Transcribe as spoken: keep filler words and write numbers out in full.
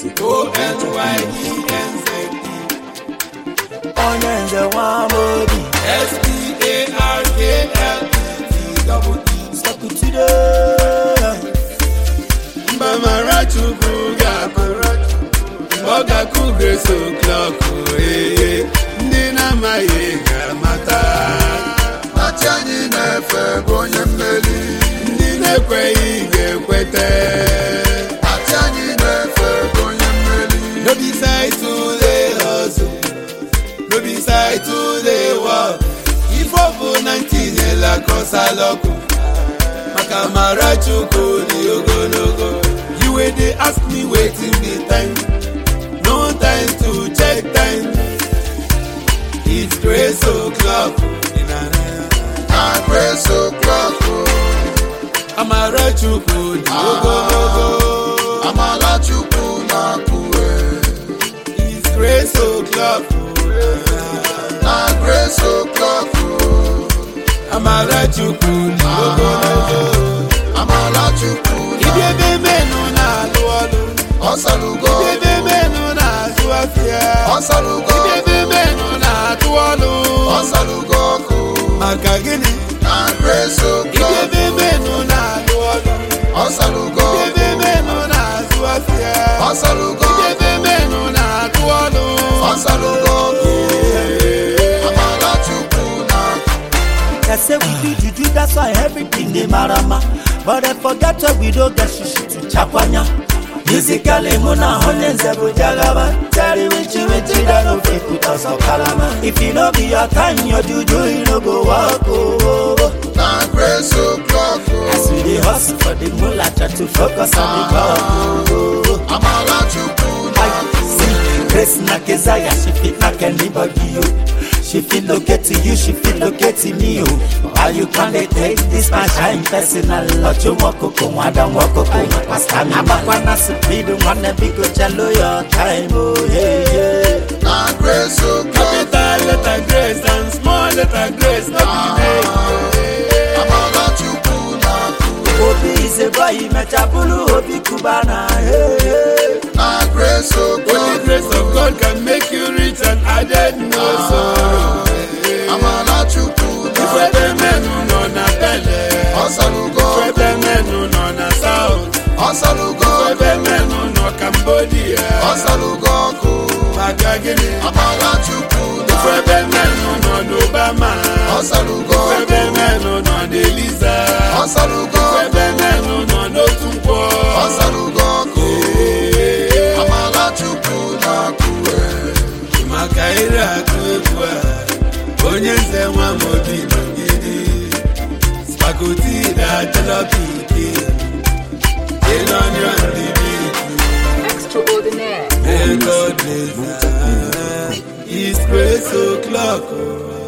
O N Y E N Z E. Onyenze Wamodi. S T A R K L E T double E. Stop it today. Mbamara chukwu ga-akụrụ ọ ga-akụ Grace O'Clock ee ndị na-amaghị ga-amata Ati anyị na-efe bụ onye mmeri ndị na-ekweghị ga-ekwete Ati anyị na-efe bụ onye mmeri no be side to the hustle no be side to the work ife ọ bụ na ntinyela kọsalọkụ maka mara chukwu dị ogologo you wey dey ask me wetin be time no time to check time it's Grace O'Clock na Grace O'Clock amara chukwu dị ogologo amala chukwu na-akwụwe it's Grace O'Clock na Grace O'Clock amara chukwu dị ogologo amala chukwu idebe menu na-alụ ọlụ ọsalugo idebe menu na-azụ afịa ọsalugo idebe menu na-atụ ọlụ ọsalugo ọkụ maka gịnị na Grace O'Clock idebe menu na-alụ ọlụ ọsalugo idebe menu na-azụ afịa ọsalugo idebe menu na-atụ ọlụ ọsalugo ọkụ amala chukwu na-akwụwe They say we do juju, that's why everything they marama. But I forget that we don't get shishi to chakwanya. Musically, muna honenze bujagaba. Tari wichi wichi da no fit put us on kalama. If you no be your time, your juju you no go walk over. na Grace O'Clock As we dey hustle for the moolah, try to focus on the goal. amala chukwu I na-akwụwe see Grace na Kezaya, she fit knock anybody yo. She fit locate to you, she fit locate to me yo. Why you can't take this my shine personal? Lot you walk up, one down walk up, pasta me. I'm a wanna speed, wanna be go chalo your time, oh yeah yeah. na Grace O'Clock capital letter Grace and small letter Grace no be name amala chukwu na-akwụwe Obi is a boy, mechapulu, Obi Kubana, hey hey. na Grace O'Clock only grace of God can make you rich and added no sorrow amala chukwu ifebe menu nọ na bele ọsalugo ifebe menu nọ na south ọsalugo ifebe menu nọ Cambodia ọsalugo ọkụ maka gịnị amala chukwu ifebe menu nọ n'Obama ọsalugo ifebe menu nọ n'Eliza ọsalugo ifebe menu nọ n'otu nkwọ ọsalugo ọkụ amala chukwu na-akwụwe maka ire akụ egwu a onye nze nwa m obi nọgide spagoti na telopiki ịnọnyọ ndị biki Extraordinaire. May God bless her. It's Grace O'Clock.